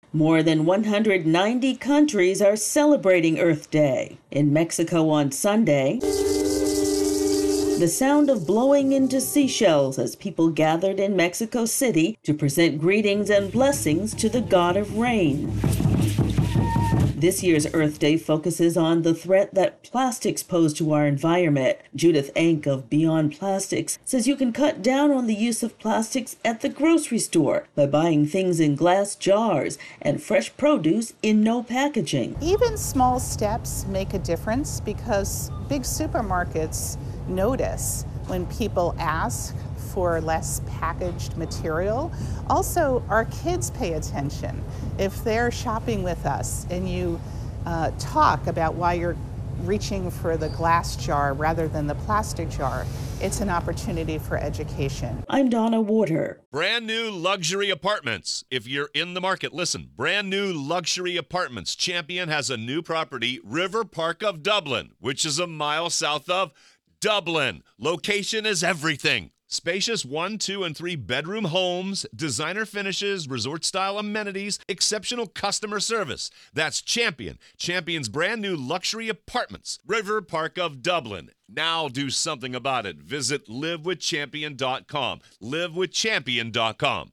More than 190 countries are celebrating Earth Day. In Mexico on Sunday, the sound of blowing into seashells as people gathered in Mexico City to present greetings and blessings to the god of rain. This year's Earth Day focuses on the threat that plastics pose to our environment. Judith Enck of Beyond Plastics says you can cut down on the use of plastics at the grocery store by buying things in glass jars and fresh produce in no packaging. Even small steps make a difference because big supermarkets notice when people ask for less packaged material. Also, our kids pay attention. If they're shopping with us and you talk about why you're reaching for the glass jar rather than the plastic jar, it's an opportunity for education. I'm Donna Warder. Brand new luxury apartments. If you're in the market, listen. Brand new luxury apartments. Champion has a new property, River Park of Dublin, which is a mile south of Dublin. Location is everything. Spacious 1, 2, and 3 bedroom homes, designer finishes, resort-style amenities, exceptional customer service. That's Champion. Champion's brand new luxury apartments. River Park of Dublin. Now do something about it. Visit livewithchampion.com. livewithchampion.com.